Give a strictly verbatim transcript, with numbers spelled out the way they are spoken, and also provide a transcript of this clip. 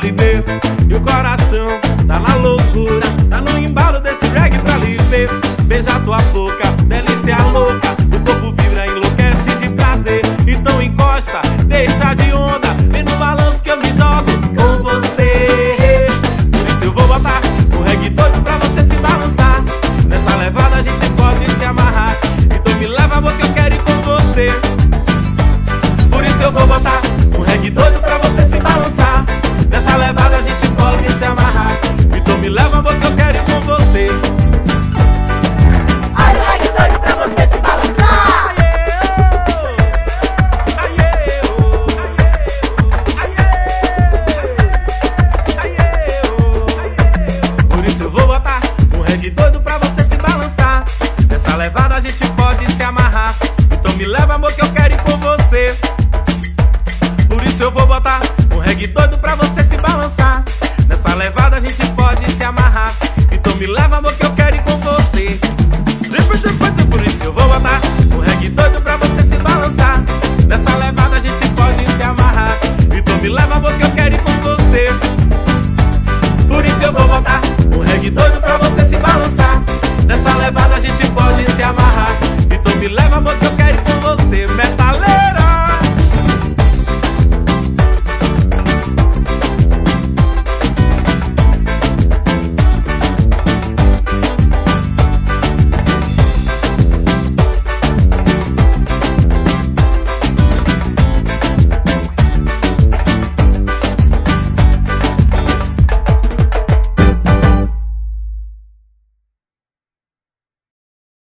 lhe ver. E o coração tá na loucura, tá no embalo desse reggae pra lhe ver. Beija tua boca, delícia louca, o corpo vibra, enlouquece de prazer. Então encosta, deixa de onda, vem no balanço que eu me jogo com você. Por isso eu vou botar um reggae doido pra você se balançar. Nessa levada a gente pode se amarrar. Então me leva, amor, que eu quero ir com você. Por isso eu vou botar um reggae doido pra você se balançar. Nessa levada a gente pode se amarrar. Então me leva, amor, que eu quero ir com você. Olha o reggae doido pra você se balançar. Por isso eu vou botar um reggae doido pra você se balançar. Nessa levada a gente pode se amarrar. Então me leva, amor, que eu quero ir com você. Por isso eu vou botar um reggae doido pra você se balançar. Nessa levada a gente pode se amarrar. Então me leva, amor.